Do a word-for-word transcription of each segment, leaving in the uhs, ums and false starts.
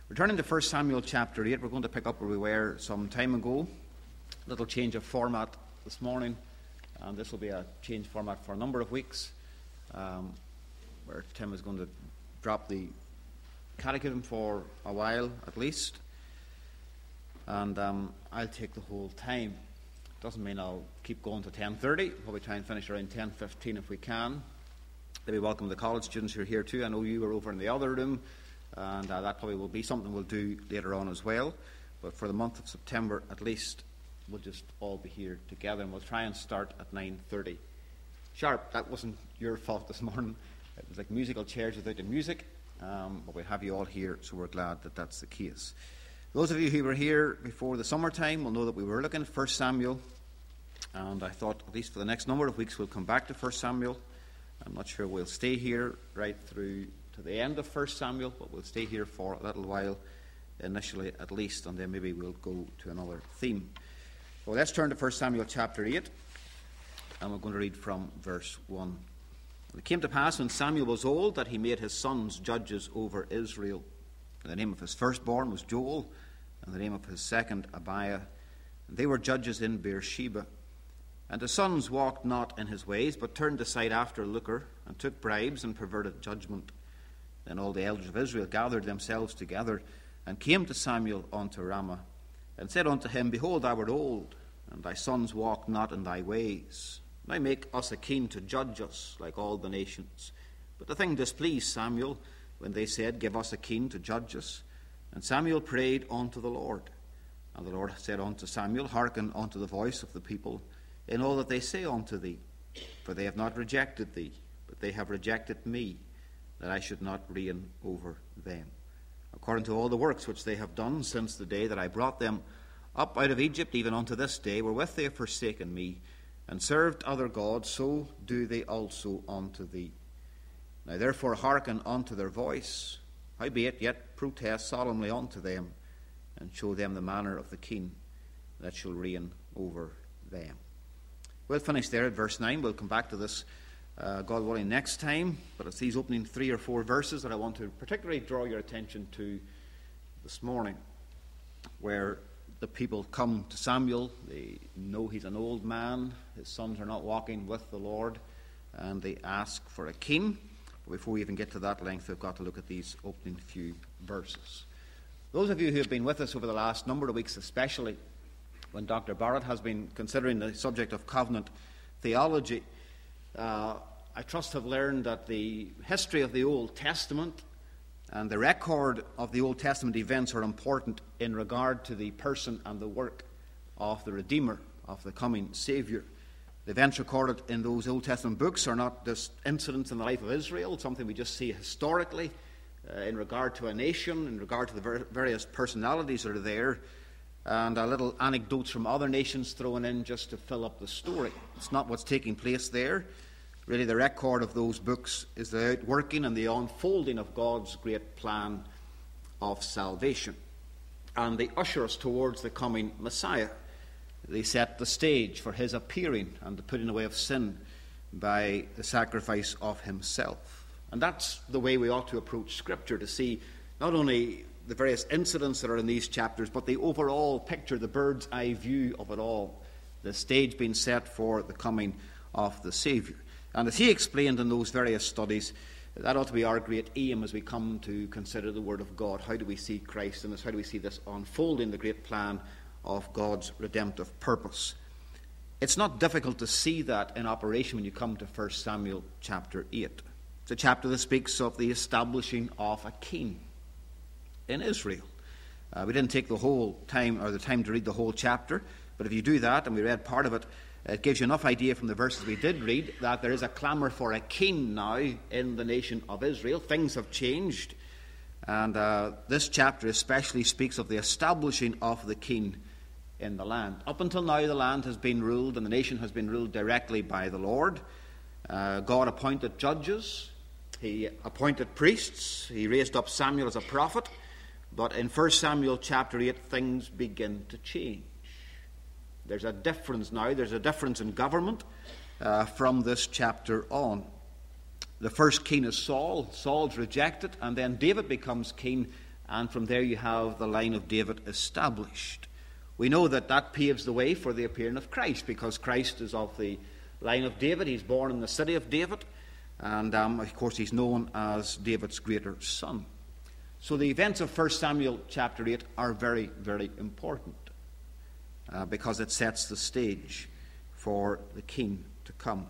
Returning to First Samuel chapter eight, we're going to pick up where we were some time ago. A little change of format this morning, and this will be a change format for a number of weeks, um, where Tim is going to drop the catechism for a while at least, and um, I'll take the whole time. Doesn't mean I'll keep going to ten thirty. We'll probably try and finish around ten fifteen if we can. Let me welcome the college students who are here too. I know you were over in the other room, and uh, that probably will be something we'll do later on as well. But for the month of September at least, we'll just all be here together, and we'll try and start at nine thirty sharp. That wasn't your fault this morning. It was like musical chairs without the music, um, but we have you all here, so we're glad that that's the case. Those of you who were here before the summertime will know that we were looking at First Samuel, and I thought at least for the next number of weeks we'll come back to First Samuel. I'm not sure we'll stay here right through to the end of First Samuel, but we'll stay here for a little while, initially at least, and then maybe we'll go to another theme. Well, let's turn to First Samuel chapter eight, and we're going to read from verse one. It came to pass when Samuel was old that he made his sons judges over Israel. And the name of his firstborn was Joel, and the name of his second Abiah. And they were judges in Beersheba. And his sons walked not in his ways, but turned aside after lucre, and took bribes, and perverted judgment. Then all the elders of Israel gathered themselves together, and came to Samuel unto Ramah, and said unto him, Behold, thou art old, and thy sons walk not in thy ways. Now make us a king to judge us, like all the nations. But the thing displeased Samuel, when they said, Give us a king to judge us. And Samuel prayed unto the Lord. And the Lord said unto Samuel, Hearken unto the voice of the people, in all that they say unto thee. For they have not rejected thee, but they have rejected me, that I should not reign over them. According to all the works which they have done since the day that I brought them up out of Egypt, even unto this day, wherewith they have forsaken me, and served other gods, so do they also unto thee. Now therefore hearken unto their voice, howbeit yet protest solemnly unto them, and show them the manner of the king that shall reign over them. We'll finish there at verse nine. We'll come back to this, uh, God willing, next time. But it's these opening three or four verses that I want to particularly draw your attention to this morning, where the people come to Samuel. They know he's an old man. His sons are not walking with the Lord, and they ask for a king. But before we even get to that length, we've got to look at these opening few verses. Those of you who have been with us over the last number of weeks, especially when Doctor Barrett has been considering the subject of covenant theology, uh, I trust have learned that the history of the Old Testament and the record of the Old Testament events are important in regard to the person and the work of the Redeemer, of the coming Saviour. The events recorded in those Old Testament books are not just incidents in the life of Israel, something we just see historically uh, in regard to a nation, in regard to the ver- various personalities that are there, and a little anecdotes from other nations thrown in just to fill up the story. It's not what's taking place there. Really, the record of those books is the outworking and the unfolding of God's great plan of salvation. And they usher us towards the coming Messiah. They set the stage for his appearing and the putting away of sin by the sacrifice of himself. And that's the way we ought to approach Scripture, to see not only the various incidents that are in these chapters, but the overall picture, the bird's eye view of it all, the stage being set for the coming of the Saviour. And as he explained in those various studies, that ought to be our great aim as we come to consider the Word of God. How do we see Christ in this? How do we see this unfolding the great plan of God's redemptive purpose? It's not difficult to see that in operation when you come to First Samuel chapter eight. It's a chapter that speaks of the establishing of a king in Israel. Uh, we didn't take the whole time or the time to read the whole chapter, but if you do that, and we read part of it, it gives you enough idea from the verses we did read that there is a clamour for a king now in the nation of Israel. Things have changed, and uh, this chapter especially speaks of the establishing of the king in the land. Up until now, the land has been ruled and the nation has been ruled directly by the Lord. Uh, God appointed judges, he appointed priests, he raised up Samuel as a prophet. But in First Samuel chapter eight, things begin to change. There's a difference now. There's a difference in government uh, from this chapter on. The first king is Saul. Saul's rejected, and then David becomes king, and from there you have the line of David established. We know that that paves the way for the appearing of Christ, because Christ is of the line of David. He's born in the city of David, and um, of course he's known as David's greater son. So the events of First Samuel chapter eight are very, very important, uh, because it sets the stage for the king to come.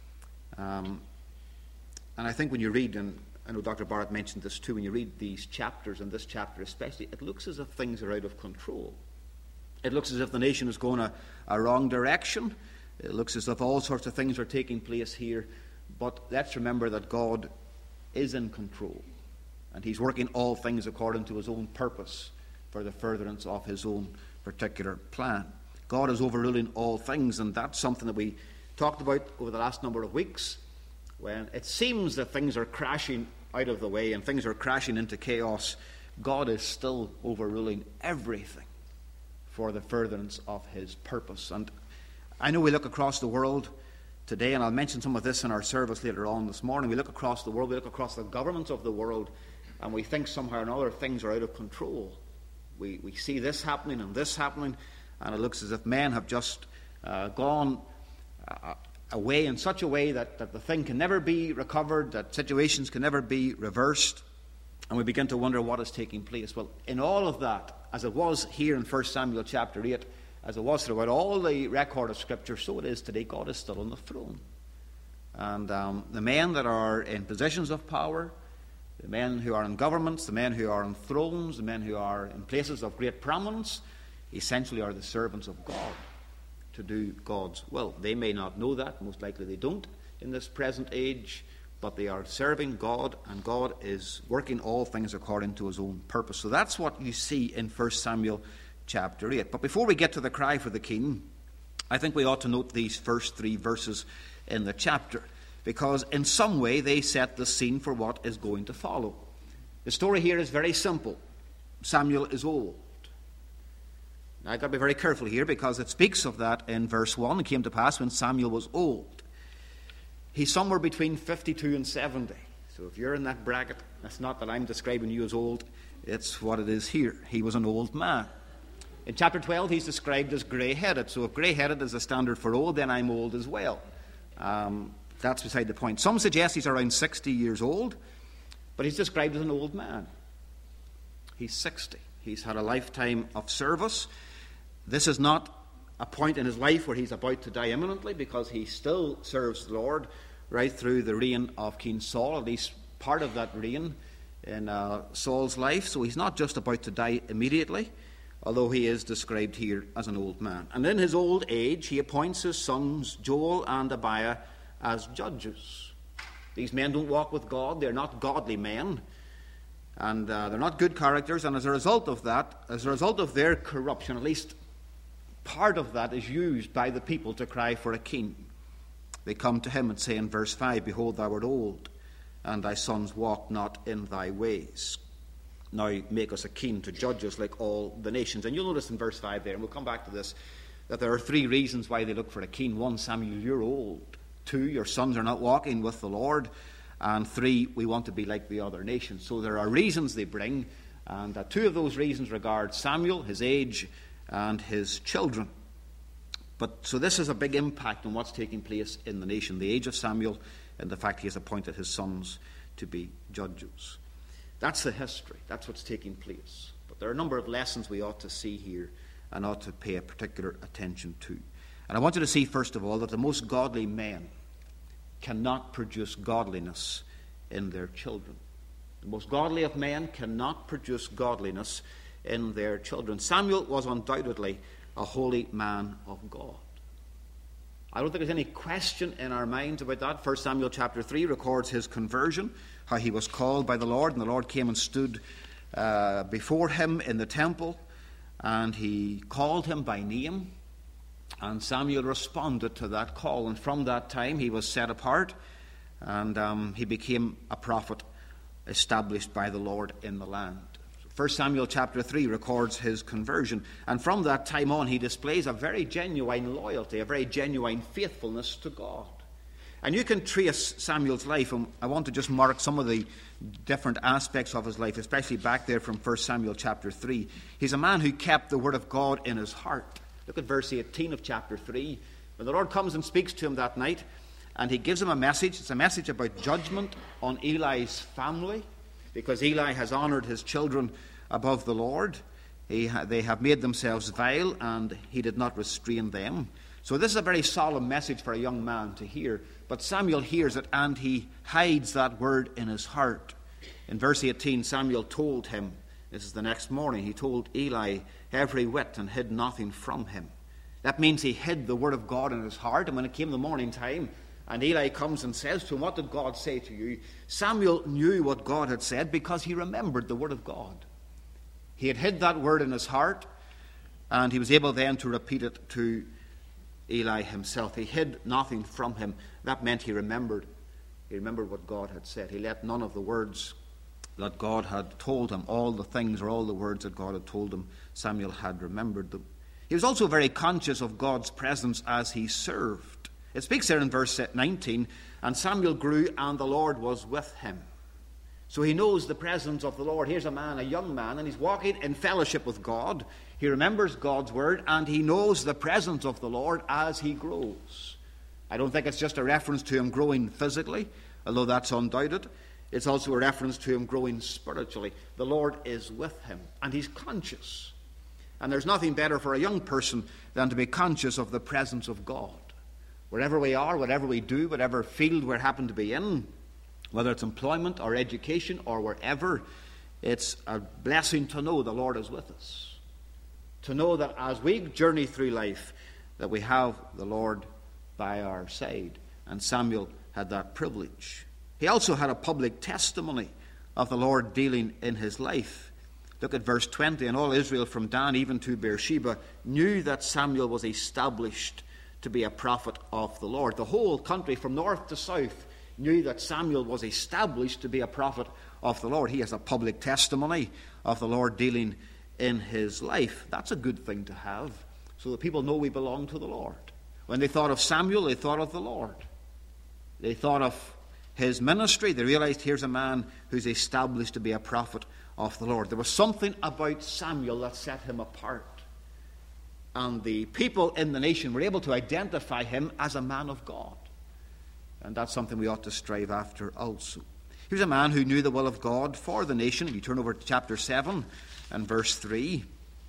Um, and I think when you read, and I know Doctor Barrett mentioned this too, when you read these chapters, and this chapter especially, it looks as if things are out of control. It looks as if the nation is going a, a wrong direction. It looks as if all sorts of things are taking place here. But let's remember that God is in control, and he's working all things according to his own purpose for the furtherance of his own particular plan. God is overruling all things, and that's something that we talked about over the last number of weeks, when it seems that things are crashing out of the way and things are crashing into chaos. God is still overruling everything for the furtherance of his purpose. And I know we look across the world today, and I'll mention some of this in our service later on this morning. We look across the world, we look across the governments of the world, and we think somehow or another things are out of control. We, we see this happening and this happening, and it looks as if men have just uh, gone uh, away in such a way that, that the thing can never be recovered, that situations can never be reversed, and we begin to wonder what is taking place. Well, in all of that, as it was here in First Samuel chapter eight, as it was throughout all the record of Scripture, so it is today. God is still on the throne. And um, the men that are in positions of power, the men who are in governments, the men who are on thrones, the men who are in places of great prominence, essentially are the servants of God to do God's will. They may not know that, most likely they don't in this present age, but they are serving God, and God is working all things according to his own purpose. So that's what you see in First Samuel chapter eight. But before we get to the cry for the king, I think we ought to note these first three verses in the chapter, because in some way they set the scene for what is going to follow. The story here is very simple. Samuel is old. Now, I've got to be very careful here, because it speaks of that in verse one. It came to pass when Samuel was old. He's somewhere between fifty-two and seventy. So if you're in that bracket, that's not that I'm describing you as old. It's what it is here. He was an old man. In chapter twelve, he's described as grey-headed. So if grey-headed is a standard for old, then I'm old as well. Um, that's beside the point. Some suggest he's around sixty years old, but he's described as an old man. He's sixty. He's had a lifetime of service. This is not a point in his life where he's about to die imminently, because he still serves the Lord right through the reign of King Saul, at least part of that reign in uh, Saul's life. So he's not just about to die immediately, although he is described here as an old man. And in his old age, he appoints his sons Joel and Abiah as judges. These men don't walk with God. They're not godly men. And uh, they're not good characters. And as a result of that, as a result of their corruption, at least part of that is used by the people to cry for a king. They come to him and say in verse five, "Behold, thou art old, and thy sons walk not in thy ways. Now make us a king to judge us like all the nations." And you'll notice in verse five there, and we'll come back to this, that there are three reasons why they look for a king. One, Samuel, you're old. Two, your sons are not walking with the Lord. And three, we want to be like the other nations. So there are reasons they bring, and uh, two of those reasons regard Samuel, his age, and his children. But so this has a big impact on what's taking place in the nation, the age of Samuel, and the fact he has appointed his sons to be judges. That's the history. That's what's taking place. But there are a number of lessons we ought to see here and ought to pay a particular attention to. And I want you to see, first of all, that the most godly men cannot produce godliness in their children. The most godly of men cannot produce godliness in their children. Samuel was undoubtedly a holy man of God. I don't think there's any question in our minds about that. First Samuel chapter three records his conversion, how he was called by the Lord, and the Lord came and stood uh, before him in the temple, and he called him by name. And Samuel responded to that call, and from that time he was set apart, and um, he became a prophet established by the Lord in the land. First Samuel chapter three records his conversion, and from that time on he displays a very genuine loyalty, a very genuine faithfulness to God. And you can trace Samuel's life, and I want to just mark some of the different aspects of his life, especially back there from First Samuel chapter three. He's a man who kept the word of God in his heart. Look at verse eighteen of chapter three. When the Lord comes and speaks to him that night, and he gives him a message. It's a message about judgment on Eli's family, because Eli has honored his children above the Lord. He ha- they have made themselves vile, and he did not restrain them. So this is a very solemn message for a young man to hear. But Samuel hears it, and he hides that word in his heart. In verse eighteen, Samuel told him, this is the next morning, he told Eli every whit and hid nothing from him. That means he hid the word of God in his heart, and when it came the morning time, and Eli comes and says to him, what did God say to you? Samuel knew what God had said because he remembered the word of God. He had hid that word in his heart, and he was able then to repeat it to Eli himself. He hid nothing from him. That meant he remembered. He remembered what God had said. He let none of the words that God had told him, all the things or all the words that God had told him, Samuel had remembered them. He was also very conscious of God's presence as he served. It speaks there in verse nineteen, and Samuel grew and the Lord was with him. So he knows the presence of the Lord. Here's a man, a young man, and he's walking in fellowship with God. He remembers God's word, and he knows the presence of the Lord as he grows. I don't think it's just a reference to him growing physically, although that's undoubted. It's also a reference to him growing spiritually. The Lord is with him, and he's conscious. And there's nothing better for a young person than to be conscious of the presence of God. Wherever we are, whatever we do, whatever field we happen to be in, whether it's employment or education or wherever, it's a blessing to know the Lord is with us. To know that as we journey through life, that we have the Lord by our side. And Samuel had that privilege. He also had a public testimony of the Lord dealing in his life. Look at verse twenty. And all Israel from Dan even to Beersheba knew that Samuel was established to be a prophet of the Lord. The whole country from north to south knew that Samuel was established to be a prophet of the Lord. He has a public testimony of the Lord dealing in his life. That's a good thing to have, so that people know we belong to the Lord. When they thought of Samuel, they thought of the Lord. They thought of his ministry. They realized here's a man who's established to be a prophet of the Lord. There was something about Samuel that set him apart. And the people in the nation were able to identify him as a man of God. And that's something we ought to strive after also. He was a man who knew the will of God for the nation. If you turn over to chapter seven and verse three,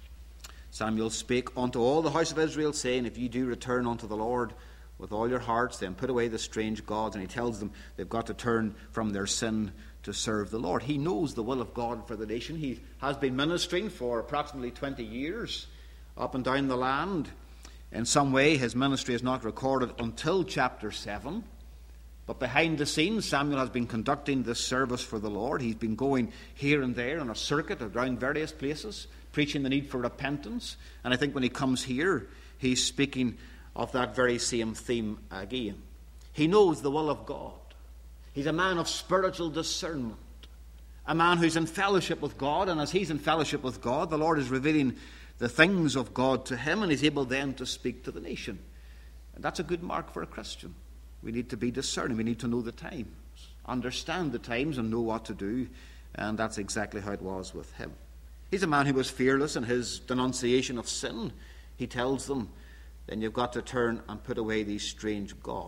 Samuel spake unto all the house of Israel, saying, if ye do return unto the Lord with all your hearts, then put away the strange gods. And he tells them they've got to turn from their sin to serve the Lord. He knows the will of God for the nation. He has been ministering for approximately twenty years up and down the land. In some way, his ministry is not recorded until chapter seven. But behind the scenes, Samuel has been conducting this service for the Lord. He's been going here and there on a circuit around various places, preaching the need for repentance. And I think when he comes here, he's speaking of that very same theme again. He knows the will of God. He's a man of spiritual discernment, a man who's in fellowship with God, and as he's in fellowship with God, the Lord is revealing the things of God to him, and he's able then to speak to the nation. And that's a good mark for a Christian. We need to be discerning. We need to know the times, understand the times, and know what to do. And that's exactly how it was with him. He's a man who was fearless in his denunciation of sin. He tells them, then you've got to turn and put away these strange gods.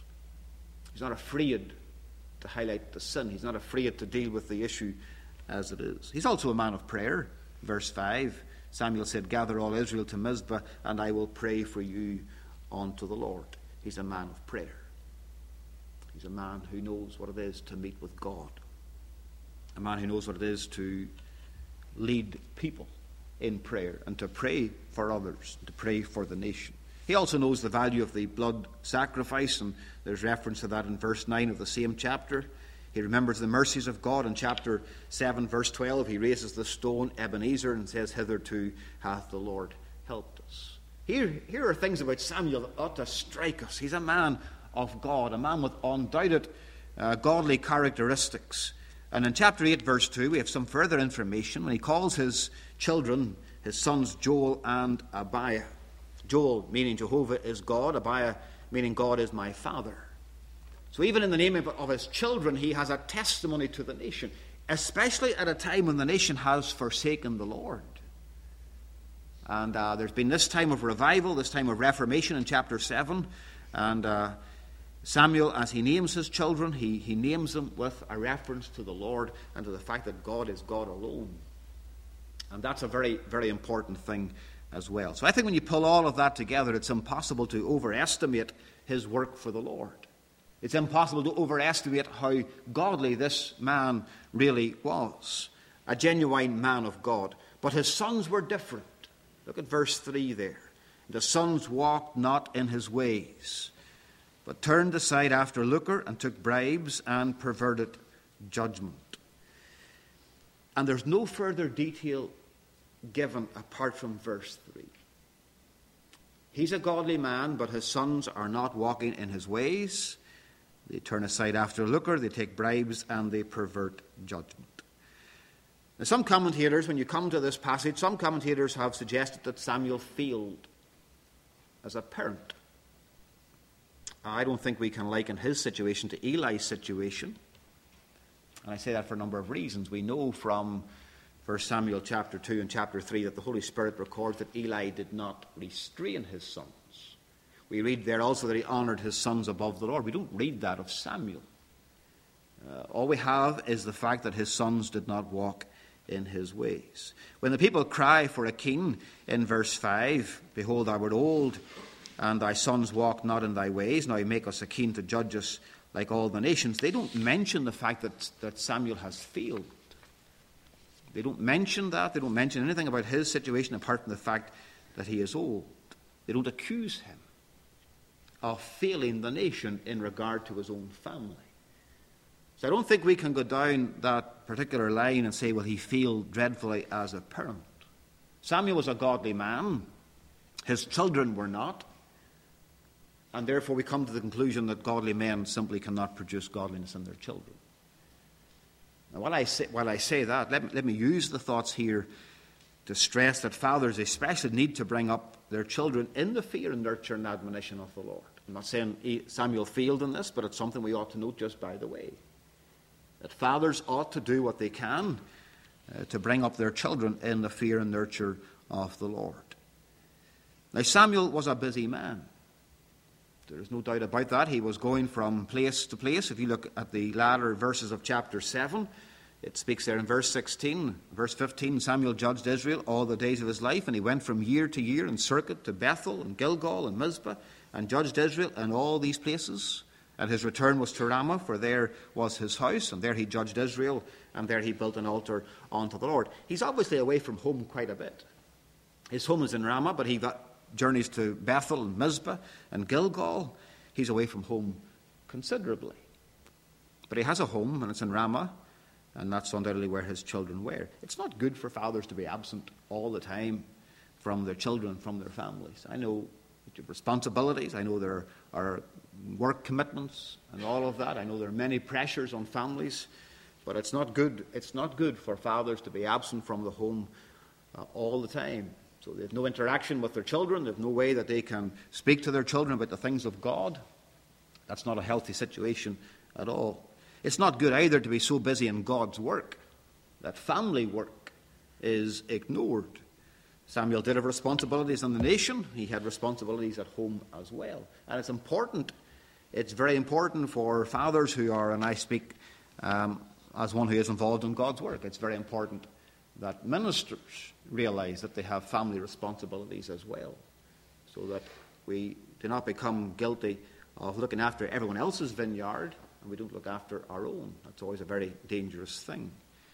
He's not afraid to highlight the sin. He's not afraid to deal with the issue as it is. He's also a man of prayer. Verse five, Samuel said, gather all Israel to Mizpah, and I will pray for you unto the Lord. He's a man of prayer. He's a man who knows what it is to meet with God. A man who knows what it is to lead people in prayer and to pray for others, to pray for the nation. He also knows the value of the blood sacrifice, and there's reference to that in verse nine of the same chapter. He remembers the mercies of God. In chapter seven, verse twelve, he raises the stone Ebenezer and says, hitherto hath the Lord helped us. Here, here are things about Samuel that ought to strike us. He's a man of God, a man with undoubted uh, godly characteristics. And in chapter eight, verse two, we have some further information when he calls his children, his sons Joel and Abiah. Joel meaning Jehovah is God, Abiah meaning God is my father. So even in the name of, of his children, he has a testimony to the nation, especially at a time when the nation has forsaken the Lord. And uh, there's been this time of revival, this time of reformation in chapter seven. And uh, Samuel, as he names his children, he, he names them with a reference to the Lord and to the fact that God is God alone. And that's a very, very important thing as well. So I think when you pull all of that together, it's impossible to overestimate his work for the Lord. It's impossible to overestimate how godly this man really was. A genuine man of God. But his sons were different. Look at verse three there. The sons walked not in his ways, but turned aside after lucre and took bribes and perverted judgment. And there's no further detail given apart from verse three. He's a godly man, but his sons are not walking in his ways. They turn aside after lucre, they take bribes, and they pervert judgment. Now, some commentators, when you come to this passage, some commentators have suggested that Samuel failed as a parent. I don't think we can liken his situation to Eli's situation. And I say that for a number of reasons. We know from First Samuel chapter two and chapter three that the Holy Spirit records that Eli did not restrain his sons. We read there also that he honored his sons above the Lord. We don't read that of Samuel. Uh, all we have is the fact that his sons did not walk in his ways. When the people cry for a king in verse five, behold, thou art old, and thy sons walk not in thy ways, now make us a king to judge us like all the nations. They don't mention the fact that, that Samuel has failed. They don't mention that. They don't mention anything about his situation apart from the fact that he is old. They don't accuse him of failing the nation in regard to his own family. So I don't think we can go down that particular line and say, well, he failed dreadfully as a parent. Samuel was a godly man. His children were not. And therefore we come to the conclusion that godly men simply cannot produce godliness in their children. Now, while I say, while I say that, let me, let me use the thoughts here to stress that fathers especially need to bring up their children in the fear and nurture and admonition of the Lord. I'm not saying Samuel failed in this, but it's something we ought to note just by the way. That fathers ought to do what they can uh, to bring up their children in the fear and nurture of the Lord. Now, Samuel was a busy man. There is no doubt about that. He was going from place to place. If you look at the latter verses of chapter seven, it speaks there in verse sixteen. Verse fifteen, Samuel judged Israel all the days of his life, and he went from year to year in circuit to Bethel and Gilgal and Mizpah, and judged Israel in all these places. And his return was to Ramah, for there was his house, and there he judged Israel, and there he built an altar unto the Lord. He's obviously away from home quite a bit. His home is in Ramah, but he got journeys to Bethel and Mizpah and Gilgal. He's away from home considerably. But he has a home, and it's in Ramah, and that's undoubtedly where his children were. It's not good for fathers to be absent all the time from their children, from their families. I know you have responsibilities. I know there are work commitments and all of that. I know there are many pressures on families, but it's not good. It's not good for fathers to be absent from the home uh, all the time. So they have no interaction with their children. They have no way that they can speak to their children about the things of God. That's not a healthy situation at all. It's not good either to be so busy in God's work that family work is ignored. Samuel did have responsibilities in the nation. He had responsibilities at home as well. And it's important, it's very important for fathers who are, and I speak um, as one who is involved in God's work, it's very important that ministers realize that they have family responsibilities as well, so that we do not become guilty of looking after everyone else's vineyard and we don't look after our own. That's always a very dangerous thing.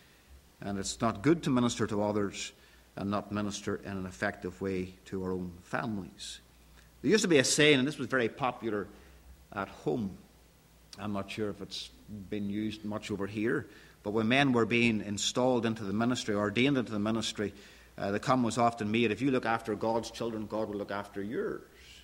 And it's not good to minister to others and not minister in an effective way to our own families. There used to be a saying, and this was very popular at home. I'm not sure if it's been used much over here, but when men were being installed into the ministry, ordained into the ministry, uh, the comment was often made, if you look after God's children, God will look after yours.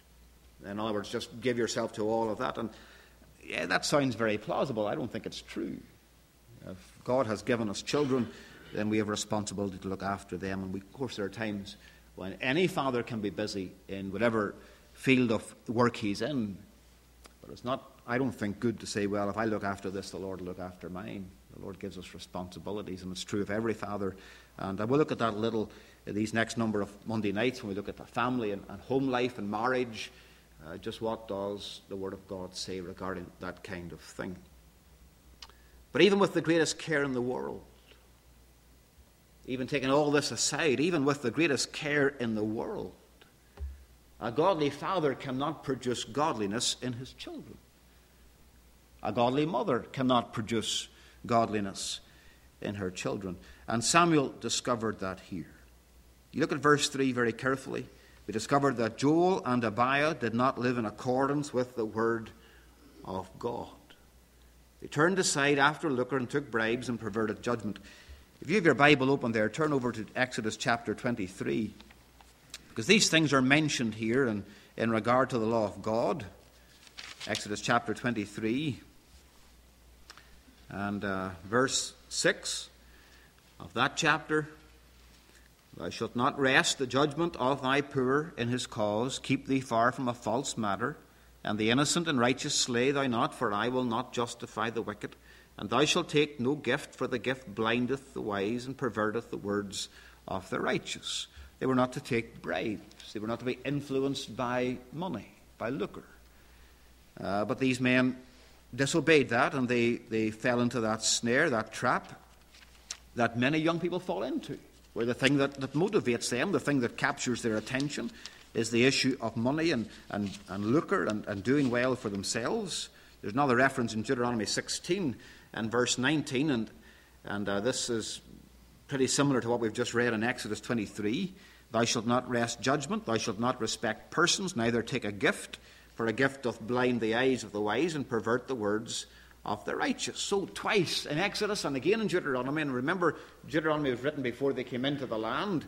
In other words, just give yourself to all of that. And yeah, that sounds very plausible. I don't think it's true. If God has given us children, then we have a responsibility to look after them. And we, of course, there are times when any father can be busy in whatever field of work he's in. But it's not I don't think, good to say, well, if I look after this, the Lord will look after mine. The Lord gives us responsibilities, and it's true of every father. And I will look at that a little in these next number of Monday nights when we look at the family and, and home life and marriage. Uh, just what does the Word of God say regarding that kind of thing? But even with the greatest care in the world, even taking all this aside, even with the greatest care in the world, a godly father cannot produce godliness in his children. A godly mother cannot produce godliness in her children. And Samuel discovered that here. You look at verse three very carefully. We discovered that Joel and Abiah did not live in accordance with the word of God. They turned aside after lucre and took bribes and perverted judgment. If you have your Bible open there, turn over to Exodus chapter twenty-three. Because these things are mentioned here in, in regard to the law of God. Exodus chapter twenty-three and uh, verse six of that chapter. Thou shalt not wrest the judgment of thy poor in his cause. Keep thee far from a false matter. And the innocent and righteous slay thou not, for I will not justify the wicked. And thou shalt take no gift, for the gift blindeth the wise and perverteth the words of the righteous. They were not to take bribes. They were not to be influenced by money, by lucre. Uh, but these men disobeyed that, and they, they fell into that snare, that trap, that many young people fall into, where the thing that, that motivates them, the thing that captures their attention, is the issue of money and, and, and lucre and, and doing well for themselves. There's another reference in Deuteronomy sixteen and verse nineteen, and, and uh, this is pretty similar to what we've just read in Exodus twenty-three. Thou shalt not wrest judgment, thou shalt not respect persons, neither take a gift, for a gift doth blind the eyes of the wise and pervert the words of the righteous. So twice in Exodus and again in Deuteronomy, and remember Deuteronomy was written before they came into the land,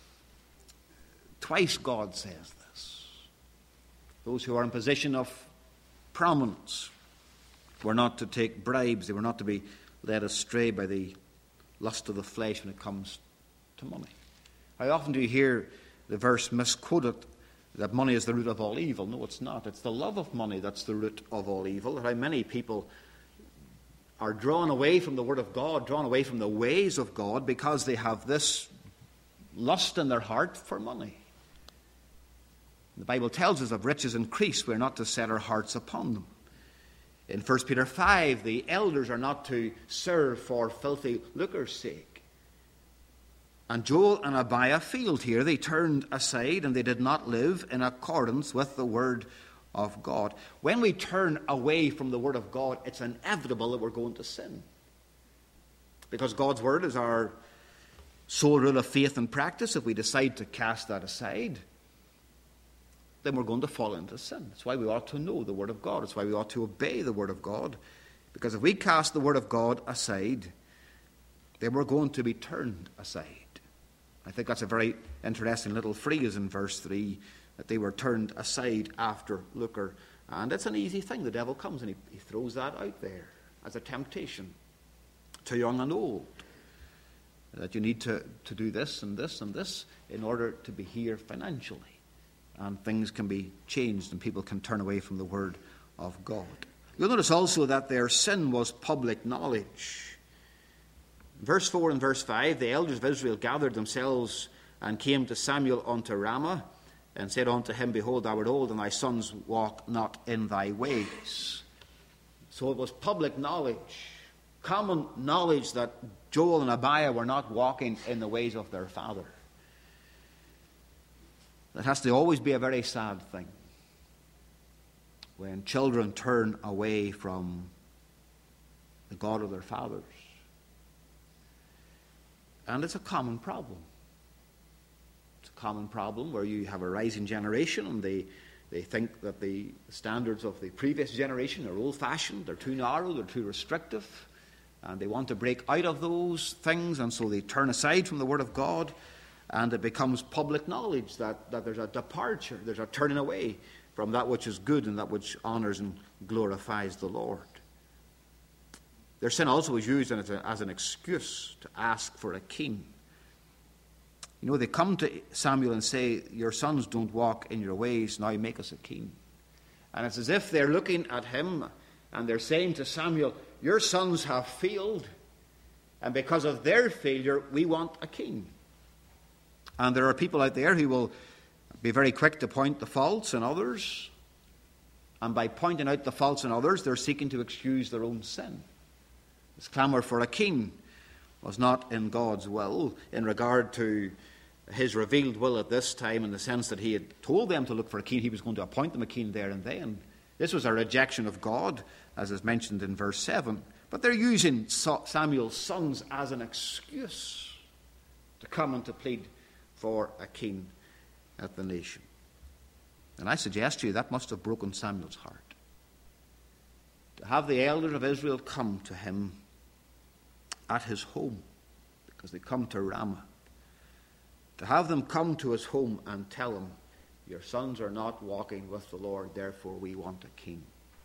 twice God says this. Those who are in position of prominence were not to take bribes, they were not to be led astray by the lust of the flesh when it comes to money. How often do you hear the verse misquoted that money is the root of all evil? No, it's not. It's the love of money that's the root of all evil. How many people are drawn away from the Word of God, drawn away from the ways of God, because they have this lust in their heart for money. The Bible tells us, of riches increase, we're not to set our hearts upon them. In First Peter five, the elders are not to serve for filthy lucre's sake. And Joel and Abiah failed here. They turned aside and they did not live in accordance with the Word of God. When we turn away from the Word of God, it's inevitable that we're going to sin. Because God's Word is our sole rule of faith and practice. If we decide to cast that aside, then we're going to fall into sin. That's why we ought to know the Word of God. It's why we ought to obey the Word of God. Because if we cast the Word of God aside, then we're going to be turned aside. I think that's a very interesting little phrase in verse three, that they were turned aside after lucre. And it's an easy thing. The devil comes and he, he throws that out there as a temptation to young and old, that you need to, to do this and this and this in order to be here financially. And things can be changed and people can turn away from the Word of God. You'll notice also that their sin was public knowledge. Verse four and verse five, the elders of Israel gathered themselves and came to Samuel unto Ramah, and said unto him, Behold, thou art old, and thy sons walk not in thy ways. So it was public knowledge, common knowledge, that Joel and Abiah were not walking in the ways of their father. That has to always be a very sad thing when children turn away from the God of their fathers. And it's a common problem. It's a common problem where you have a rising generation and they, they think that the standards of the previous generation are old-fashioned, they're too narrow, they're too restrictive, and they want to break out of those things, and so they turn aside from the Word of God, and it becomes public knowledge that, that there's a departure, there's a turning away from that which is good and that which honors and glorifies the Lord. Their sin also is used as, a, as an excuse to ask for a king. You know, they come to Samuel and say, Your sons don't walk in your ways, now make us a king. And it's as if they're looking at him And they're saying to Samuel, your sons have failed, and because of their failure, we want a king. And there are people out there who will be very quick to point the faults in others. And by pointing out the faults in others, they're seeking to excuse their own sin. This clamour for a king was not in God's will in regard to his revealed will at this time, in the sense that he had told them to look for a king. He was going to appoint them a king there and then. This was a rejection of God, as is mentioned in verse seven. But they're using Samuel's sons as an excuse to come and to plead for a king at the nation. And I suggest to you that must have broken Samuel's heart. To have the elders of Israel come to him at his home, because they come to Ramah. To have them come to his home and tell him, your sons are not walking with the Lord, therefore we want a king.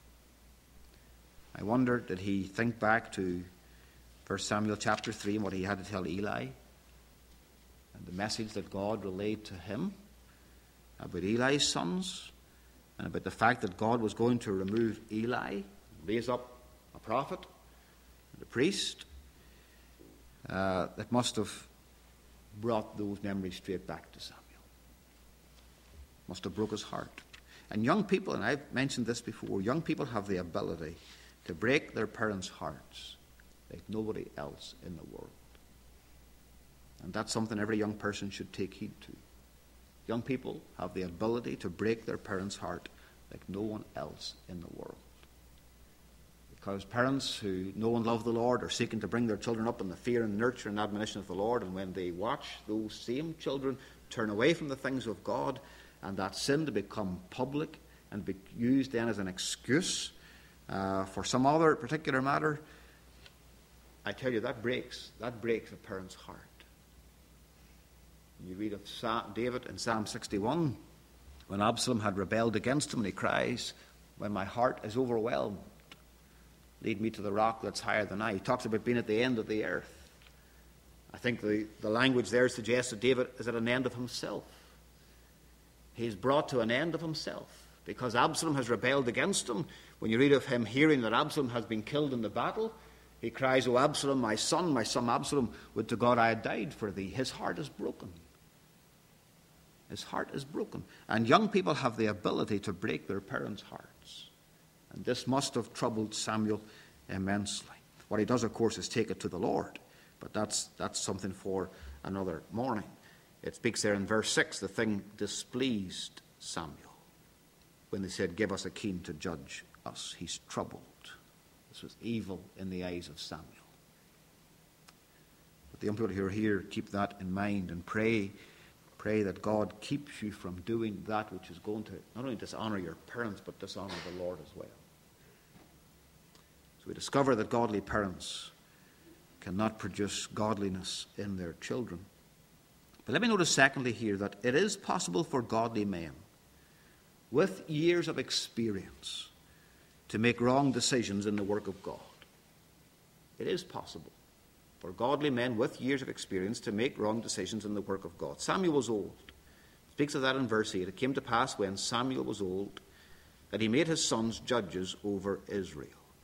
I wonder, did he think back to First Samuel chapter three and what he had to tell Eli? And the message that God relayed to him about Eli's sons, and about the fact that God was going to remove Eli, raise up a prophet, and a priest, uh, that must have brought those memories straight back to Samuel. Must have broke his heart. And young people, and I've mentioned this before, young people have the ability to break their parents' hearts like nobody else in the world. And that's something every young person should take heed to. Young people have the ability to break their parents' heart like no one else in the world. Because parents who know and love the Lord are seeking to bring their children up in the fear and nurture and admonition of the Lord, and when they watch those same children turn away from the things of God, and that sin to become public and be used then as an excuse uh, for some other particular matter, I tell you, that breaks, that breaks a parent's heart. You read of David in Psalm sixty-one, when Absalom had rebelled against him, and he cries, when my heart is overwhelmed, lead me to the rock that's higher than I. He talks about being at the end of the earth. I think the, the language there suggests that David is at an end of himself. He's brought to an end of himself because Absalom has rebelled against him. When you read of him hearing that Absalom has been killed in the battle, he cries, O Absalom, my son, my son Absalom, would to God I had died for thee. His heart is broken. His heart is broken. And young people have the ability to break their parents' hearts. And this must have troubled Samuel immensely. What he does, of course, is take it to the Lord. But that's, that's something for another morning. It speaks there in verse six, the thing displeased Samuel when they said, give us a king to judge us. He's troubled. This was evil in the eyes of Samuel. But the young people who are here, keep that in mind and pray. Pray that God keeps you from doing that which is going to not only dishonor your parents, but dishonor the Lord as well. So we discover that godly parents cannot produce godliness in their children. But let me notice secondly here that it is possible for godly men with years of experience to make wrong decisions in the work of God. It is possible for godly men with years of experience to make wrong decisions in the work of God. Samuel was old. It speaks of that in verse eight. It came to pass when Samuel was old that he made his sons judges over Israel.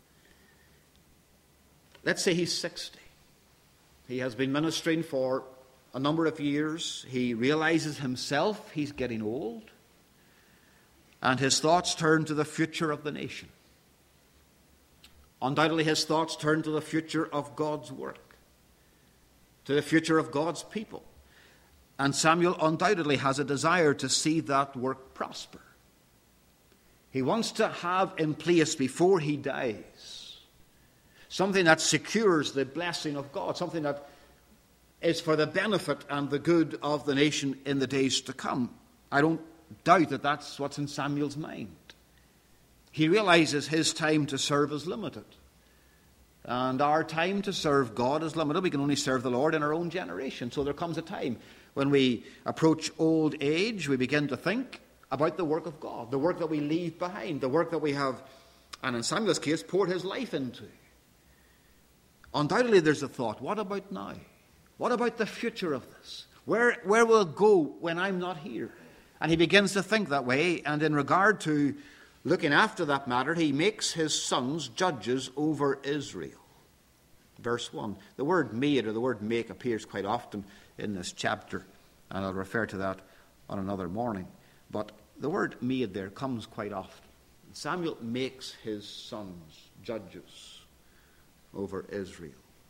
Let's say he's sixty. He has been ministering for a number of years. He realizes himself he's getting old. And his thoughts turn to the future of the nation. Undoubtedly, his thoughts turn to the future of God's work, to the future of God's people. And Samuel undoubtedly has a desire to see that work prosper. He wants to have in place before he dies something that secures the blessing of God, something that is for the benefit and the good of the nation in the days to come. I don't doubt that that's what's in Samuel's mind. He realizes his time to serve is limited. And our time to serve God is limited. We can only serve the Lord in our own generation. So there comes a time when we approach old age, we begin to think about the work of God, the work that we leave behind, the work that we have, and in Samuel's case, poured his life into. Undoubtedly there's a thought, what about now? What about the future of this? Where, where will it go when I'm not here? And he begins to think that way, and in regard to looking after that matter, he makes his sons judges over Israel. Verse one. The word made or the word make appears quite often in this chapter, and I'll refer to that on another morning. But the word made there comes quite often. Samuel makes his sons judges over Israel.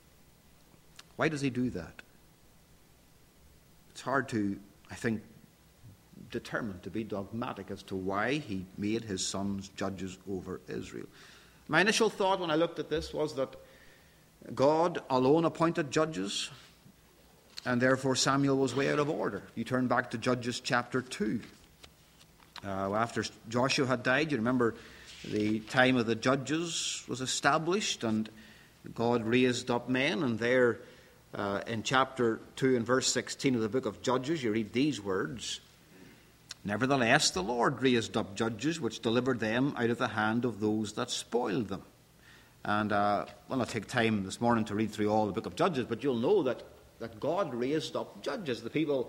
Why does he do that? It's hard to, I think, determine, to be dogmatic as to why he made his sons judges over Israel. My initial thought when I looked at this was that God alone appointed judges, and therefore Samuel was way out of order. You turn back to Judges chapter two. Uh, after Joshua had died, you remember the time of the judges was established, and God raised up men, and there uh, in chapter two and verse sixteen of the book of Judges, you read these words: Nevertheless, the Lord raised up judges, which delivered them out of the hand of those that spoiled them. And uh, well, I'll take time this morning to read through all the book of Judges, but you'll know that, that God raised up judges. The people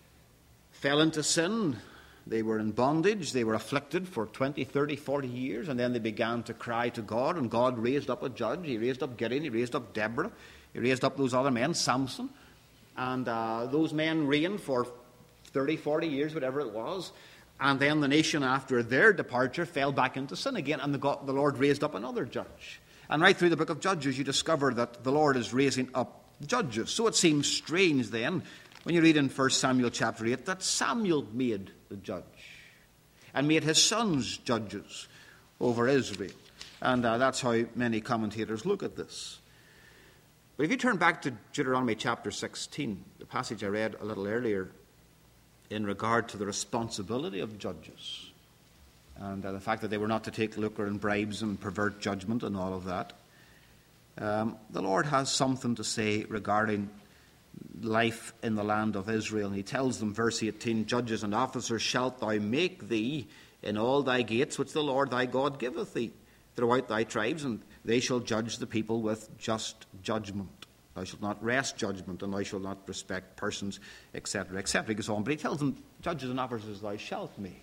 fell into sin. They were in bondage. They were afflicted for twenty, thirty, forty years, and then they began to cry to God, and God raised up a judge. He raised up Gideon. He raised up Deborah. He raised up those other men, Samson. And uh, those men reigned for thirty, forty years, whatever it was. And then the nation, after their departure, fell back into sin again, and the, God, the Lord raised up another judge. And right through the book of Judges, you discover that the Lord is raising up judges. So it seems strange then, when you read in First Samuel chapter eight, that Samuel made the judge and made his sons judges over Israel. And uh, that's how many commentators look at this. But if you turn back to Deuteronomy chapter sixteen, the passage I read a little earlier, in regard to the responsibility of judges and uh, the fact that they were not to take lucre and bribes and pervert judgment and all of that, um, the Lord has something to say regarding life in the land of Israel. And he tells them, verse eighteen, Judges and officers shalt thou make thee in all thy gates which the Lord thy God giveth thee throughout thy tribes, and they shall judge the people with just judgment. Thou shalt not wrest judgment, and thou shalt not respect persons, et cetera, et cetera. He goes on, but he tells them, judges and officers thou shalt make.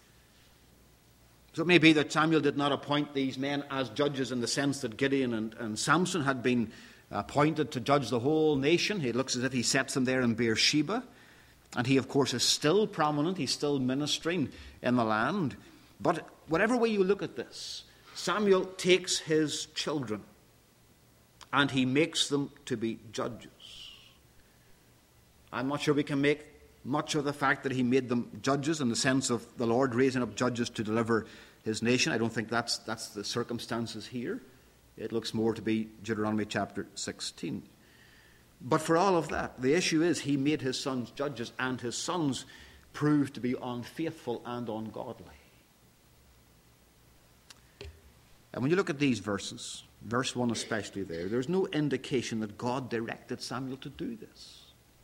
So it may be that Samuel did not appoint these men as judges in the sense that Gideon and, and Samson had been appointed to judge the whole nation. It looks as if he sets them there in Beersheba. And he, of course, is still prominent. He's still ministering in the land. But whatever way you look at this, Samuel takes his children and he makes them to be judges. I'm not sure we can make much of the fact that he made them judges in the sense of the Lord raising up judges to deliver his nation. I don't think that's, that's the circumstances here. It looks more to be Deuteronomy chapter sixteen. But for all of that, the issue is he made his sons judges, and his sons proved to be unfaithful and ungodly. And when you look at these verses, verse one especially there, there's no indication that God directed Samuel to do this.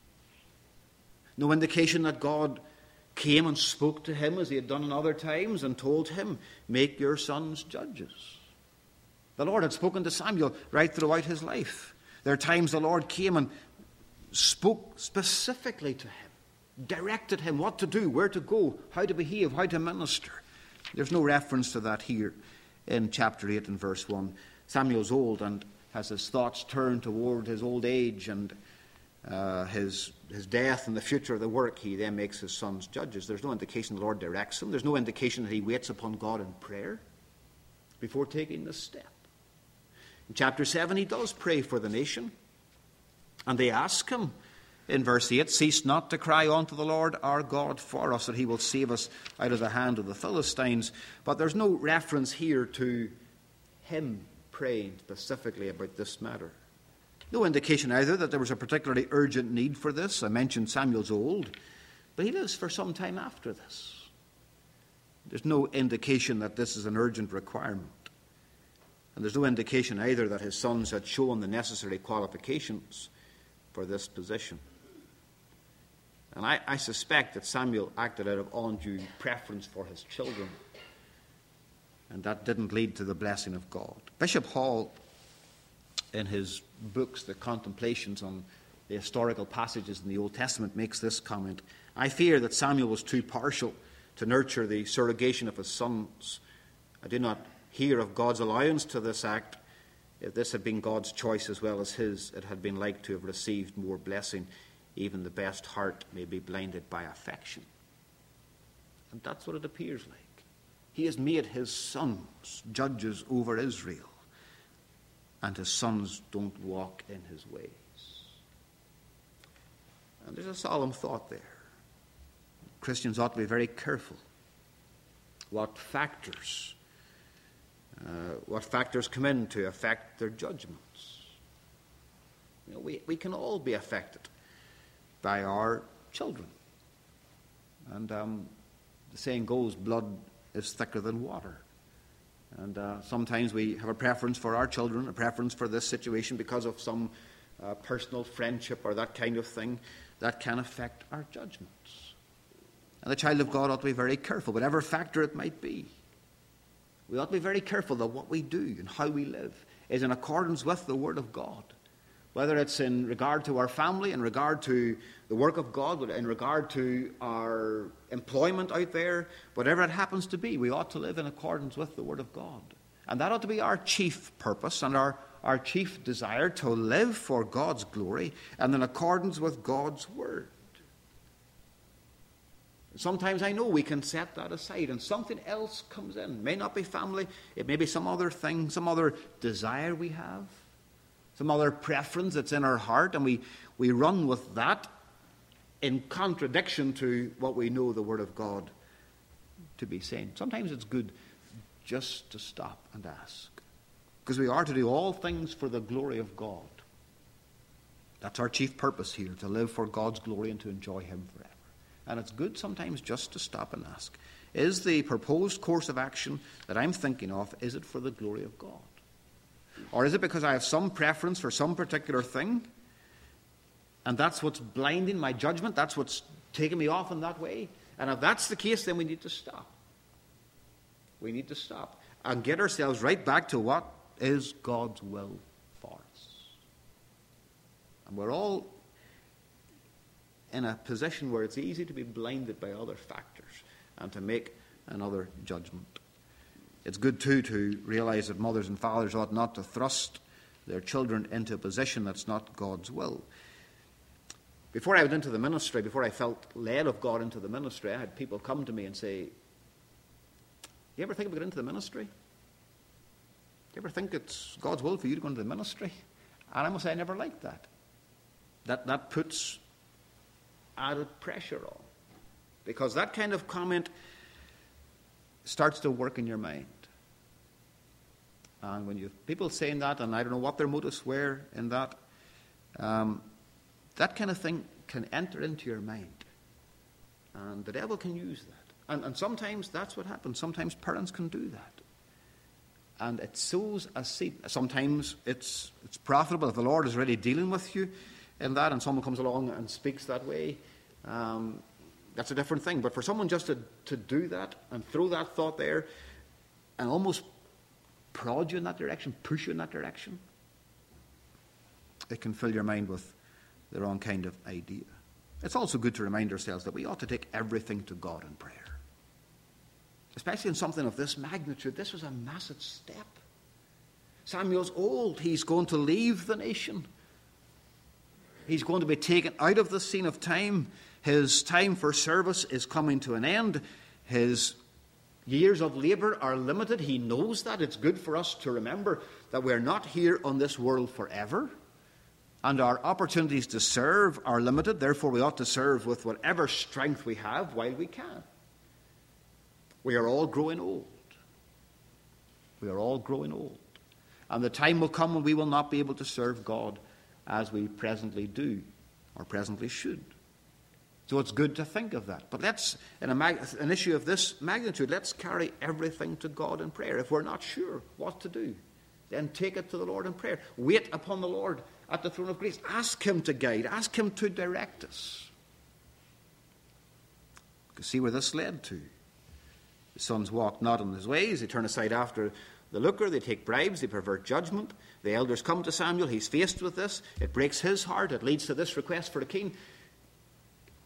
No indication that God came and spoke to him as he had done in other times and told him, make your sons judges. The Lord had spoken to Samuel right throughout his life. There are times the Lord came and spoke specifically to him, directed him what to do, where to go, how to behave, how to minister. There's no reference to that here in chapter eight and verse one. Samuel's old and has his thoughts turned toward his old age and uh, his, his death and the future of the work. He then makes his sons judges. There's no indication the Lord directs him. There's no indication that he waits upon God in prayer before taking this step. In chapter seven, he does pray for the nation. And they ask him in verse eight, cease not to cry unto the Lord our God for us, that he will save us out of the hand of the Philistines. But there's no reference here to him praying specifically about this matter. No indication either that there was a particularly urgent need for this. I mentioned Samuel's old, but he lives for some time after this. There's no indication that this is an urgent requirement. And there's no indication either that his sons had shown the necessary qualifications for this position. And I, I suspect that Samuel acted out of undue preference for his children. And that didn't lead to the blessing of God. Bishop Hall, in his books, The Contemplations on the Historical Passages in the Old Testament, makes this comment: I fear that Samuel was too partial to nurture the surrogation of his sons I do not hear of God's allowance to this act. If this had been God's choice as well as his, it had been like to have received more blessing. Even the best heart may be blinded by affection. And that's what it appears like. He has made his sons judges over Israel, and his sons don't walk in his ways. And there's a solemn thought there. Christians ought to be very careful what factors uh, what factors come in to affect their judgments. You know, we, we can all be affected by our children. And um, the saying goes, blood is thicker than water. And uh, sometimes we have a preference for our children, a preference for this situation because of some uh, personal friendship or that kind of thing. That can affect our judgments. And the child of God ought to be very careful, whatever factor it might be. We ought to be very careful that what we do and how we live is in accordance with the Word of God. Whether it's in regard to our family, in regard to the work of God, in regard to our employment out there, whatever it happens to be, we ought to live in accordance with the Word of God. And that ought to be our chief purpose and our, our chief desire, to live for God's glory and in accordance with God's Word. Sometimes I know we can set that aside and something else comes in. It may not be family, it may be some other thing, some other desire we have, some other preference that's in our heart, and we, we run with that in contradiction to what we know the Word of God to be saying. Sometimes it's good just to stop and ask, because we are to do all things for the glory of God. That's our chief purpose here, to live for God's glory and to enjoy Him forever. And it's good sometimes just to stop and ask, is the proposed course of action that I'm thinking of, is it for the glory of God? Or is it because I have some preference for some particular thing, and that's what's blinding my judgment, that's what's taking me off in that way? And if that's the case, then we need to stop. We need to stop and get ourselves right back to what is God's will for us. And we're all in a position where it's easy to be blinded by other factors and to make another judgment. It's good, too, to realize that mothers and fathers ought not to thrust their children into a position that's not God's will. Before I went into the ministry, before I felt led of God into the ministry, I had people come to me and say, you ever think of going into the ministry? Do you ever think it's God's will for you to go into the ministry? And I must say I never liked that. That, that puts added pressure on. Because that kind of comment starts to work in your mind. And when you have people saying that, and I don't know what their motives were in that, um, that kind of thing can enter into your mind. And the devil can use that. And, and sometimes that's what happens. Sometimes parents can do that. And it sows a seed. Sometimes it's, it's profitable if the Lord is really dealing with you in that, and someone comes along and speaks that way. Um, that's a different thing. But for someone just to, to do that and throw that thought there and almost prod you in that direction, push you in that direction, it can fill your mind with the wrong kind of idea. It's also good to remind ourselves that we ought to take everything to God in prayer. Especially in something of this magnitude. This was a massive step. Samuel's old. He's going to leave the nation. He's going to be taken out of the scene of time. His time for service is coming to an end. His years of labour are limited. He knows that. It's good for us to remember that we're not here on this world forever. And our opportunities to serve are limited. Therefore, we ought to serve with whatever strength we have while we can. We are all growing old. We are all growing old. And the time will come when we will not be able to serve God as we presently do or presently should. So it's good to think of that. But let's, in a mag- an issue of this magnitude, let's carry everything to God in prayer. If we're not sure what to do, then take it to the Lord in prayer. Wait upon the Lord at the throne of grace. Ask Him to guide. Ask Him to direct us. You can see where this led to. The sons walk not in His ways. They turn aside after the lucre. They take bribes. They pervert judgment. The elders come to Samuel. He's faced with this. It breaks his heart. It leads to this request for a king.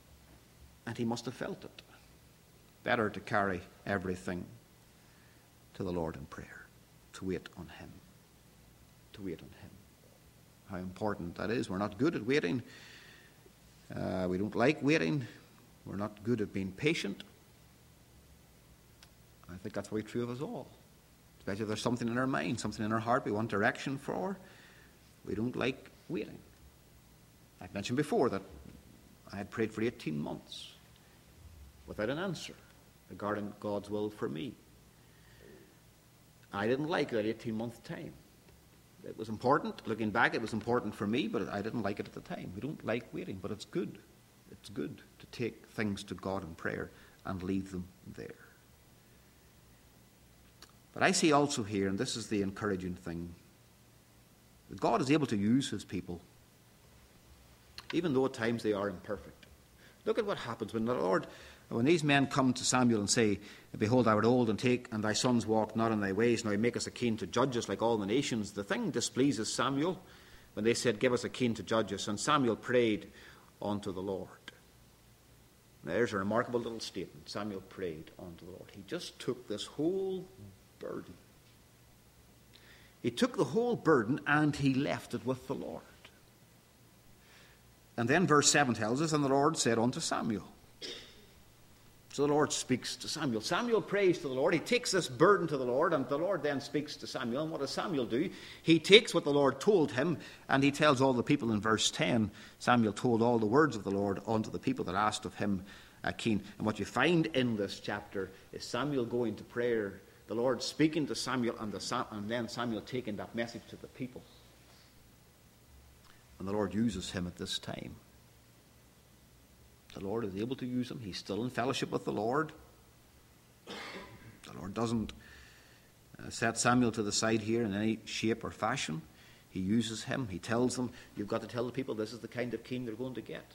And he must have felt it. Better to carry everything to the Lord in prayer, to wait on him, to wait on him. How important that is. We're not good at waiting. Uh, we don't like waiting. We're not good at being patient. I think that's very true of us all. Especially if there's something in our mind, something in our heart we want direction for. We don't like waiting. I've mentioned before that I had prayed for eighteen months without an answer regarding God's will for me. I didn't like that eighteen-month time. It was important. Looking back, it was important for me, but I didn't like it at the time. We don't like waiting, but it's good. It's good to take things to God in prayer and leave them there. But I see also here, and this is the encouraging thing, that God is able to use his people, even though at times they are imperfect. Look at what happens when the Lord, when these men come to Samuel and say, behold, thou art old, and take, and thy sons walk not in thy ways, now make us a king to judge us like all the nations. The thing displeases Samuel when they said, give us a king to judge us. And Samuel prayed unto the Lord. Now, there's a remarkable little statement. Samuel prayed unto the Lord. He just took this whole burden. He took the whole burden and he left it with the Lord. And then verse seven tells us, and the Lord said unto Samuel. So the Lord speaks to Samuel. Samuel prays to the Lord. He takes this burden to the Lord, and the Lord then speaks to Samuel. And what does Samuel do? He takes what the Lord told him, and he tells all the people in verse ten, Samuel told all the words of the Lord unto the people that asked of him a king. And what you find in this chapter is Samuel going to prayer, the Lord speaking to Samuel, and, the, and then Samuel taking that message to the people. And the Lord uses him at this time. The Lord is able to use him. He's still in fellowship with the Lord. The Lord doesn't uh, set Samuel to the side here in any shape or fashion. He uses him. He tells them, you've got to tell the people this is the kind of king they're going to get.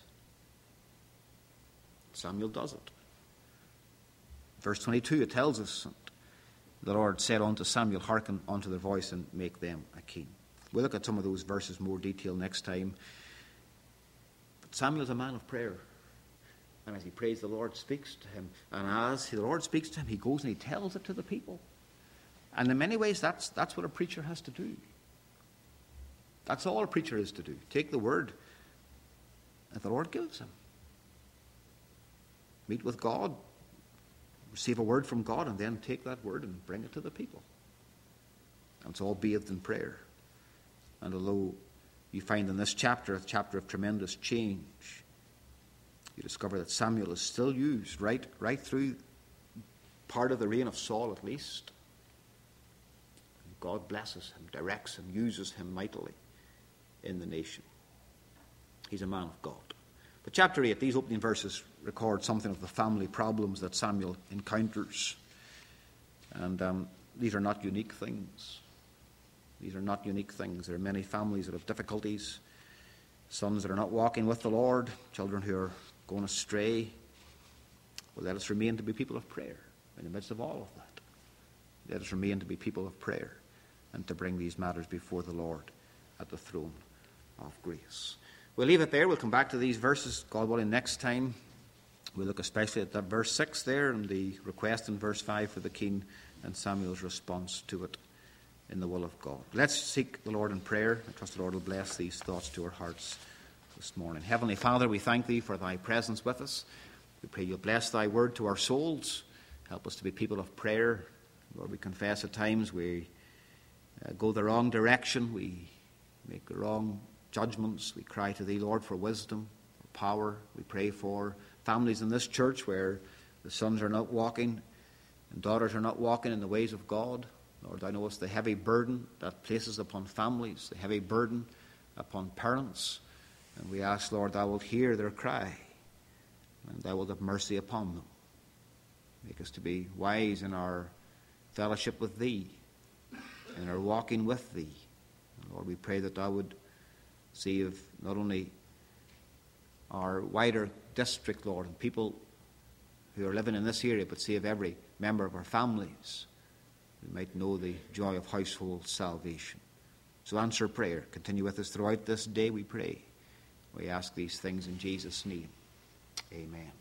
Samuel does it. Verse twenty-two, it tells us, the Lord said unto Samuel, hearken unto their voice and make them a king. We'll look at some of those verses more detail next time. But Samuel's a man of prayer. And as he prays, the Lord speaks to him. And as the Lord speaks to him, he goes and he tells it to the people. And in many ways, that's, that's what a preacher has to do. That's all a preacher is to do. Take the word that the Lord gives him. Meet with God, receive a word from God, and then take that word and bring it to the people. And it's all bathed in prayer. And although you find in this chapter, a chapter of tremendous change, you discover that Samuel is still used right, right through part of the reign of Saul at least. And God blesses him, directs him, uses him mightily in the nation. He's a man of God. But chapter eight, these opening verses record something of the family problems that Samuel encounters. And um, these are not unique things. These are not unique things. There are many families that have difficulties, sons that are not walking with the Lord, children who are going astray. Well, let us remain to be people of prayer in the midst of all of that. Let us remain to be people of prayer and to bring these matters before the Lord at the throne of grace. We'll leave it there. We'll come back to these verses, God willing, next time. We'll look especially at that verse six there and the request in verse five for the king and Samuel's response to it in the will of God. Let's seek the Lord in prayer. I trust the Lord will bless these thoughts to our hearts this morning. Heavenly Father, we thank thee for thy presence with us. We pray you'll bless thy word to our souls. Help us to be people of prayer. Lord, we confess at times we uh, go the wrong direction. We make the wrong judgments. We cry to thee, Lord, for wisdom, for power. We pray for families in this church where the sons are not walking and daughters are not walking in the ways of God. Lord, thou knowest the heavy burden that places upon families, the heavy burden upon parents. And we ask, Lord, thou wilt hear their cry, and thou wilt have mercy upon them. Make us to be wise in our fellowship with thee, in our walking with thee. And Lord, we pray that thou would save not only our wider district, Lord, and people who are living in this area, but save every member of our families. We might know the joy of household salvation. So answer prayer. Continue with us throughout this day, we pray. We ask these things in Jesus' name. Amen.